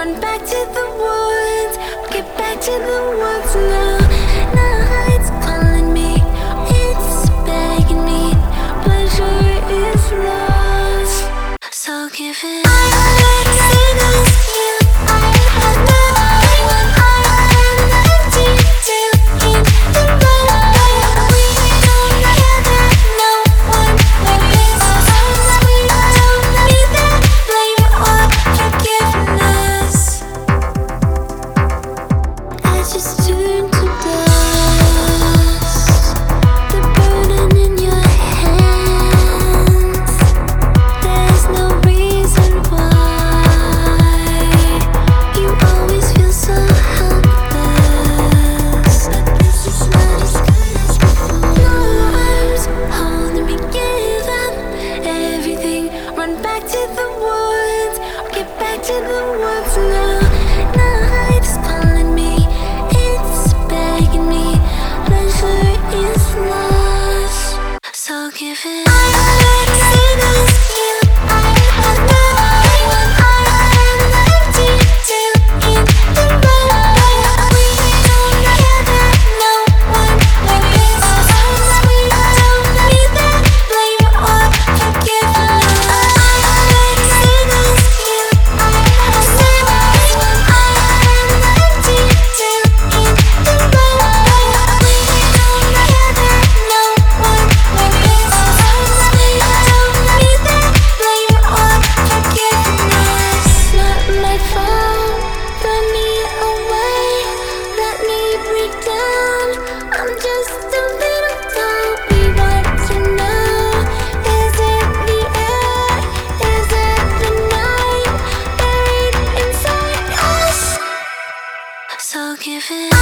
run back to the woods, get back to the woods now. Night's calling me, it's begging me, pleasure is lost, so give it. Just turn to dust, the burden in your hands. There's no reason why you always feel so helpless. But this is not as good as before. No arms holding me, give up everything. Run back to the woods, get back to the woods now. Night's calling me, begging me, pleasure is lost, so give it. So give it.